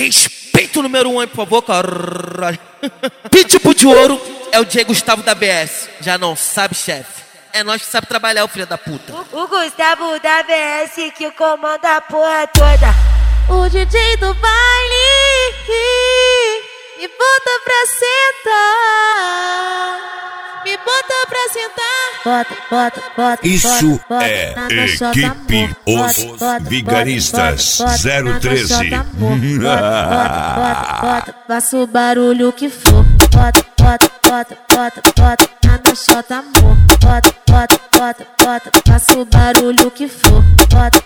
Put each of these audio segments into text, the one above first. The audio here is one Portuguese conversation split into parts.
Respeita o número 1, por favor, caralho. Pitbull de ouro é o Diego Gustavo da BS. Já não sabe, chefe? É nós que sabe trabalhar, o filho da puta. O Gustavo da BS que comanda a porra toda. O DJ do baile me bota pra sentar. Me bota pra sentar. Bota. Isso é equipe Os Vigaristas 013. Faça o barulho que for. Bota na chota, amor. Bota, faça o barulho que for. Bota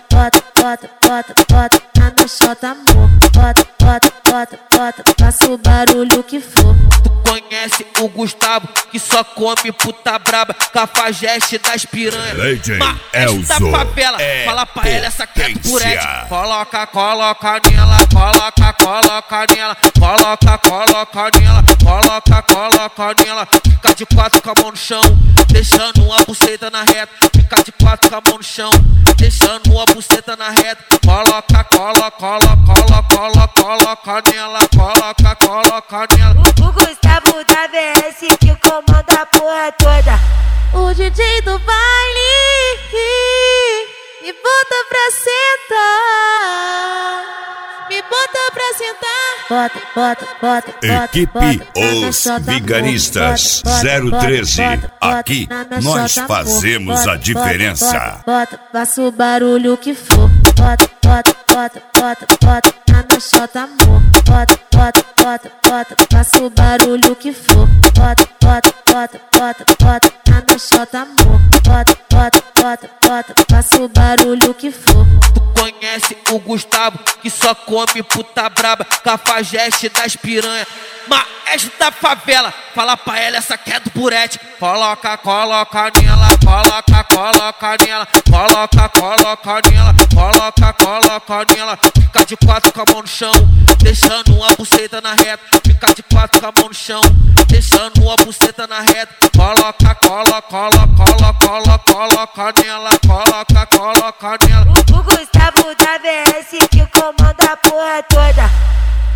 na chota, amor. Bota, faça o barulho que for. Tu conhece o Gustavo que só come puta braba, cafajeste das piranhas. Maestro da favela, fala pra ela essa que é do burete. Coloca nela, coloca nela, coloca nela. Fica de quatro com a mão no chão, deixando uma buceta na reta. Fica de quatro com a mão no chão, deixando uma buceta na reta. Coloca nela, coloca nela. O Gustavo da BS que comanda a porra toda. O DJ do baile me bota pra sentar. Me bota pra sentar. Bota. Equipe Os Vigaristas 013. Aqui nós fazemos a diferença. Faça o barulho que for. Bota na chota, amor. Bota, faça o barulho que for. Bota na chota, amor. Bota, faça o barulho que for. Tu conhece o Gustavo que só come puta braba, cafajeste das piranhas. Maestro da favela, fala pra ela essa que é do burete. Coloca nela, coloca nela, coloca nela. Fica de quatro com a mão no chão, deixando uma buceta na reta. Fica de quatro com a mão no chão, deixando uma buceta na reta. Coloca nela, coloca nela. O Gustavo da BS que comanda a porra toda.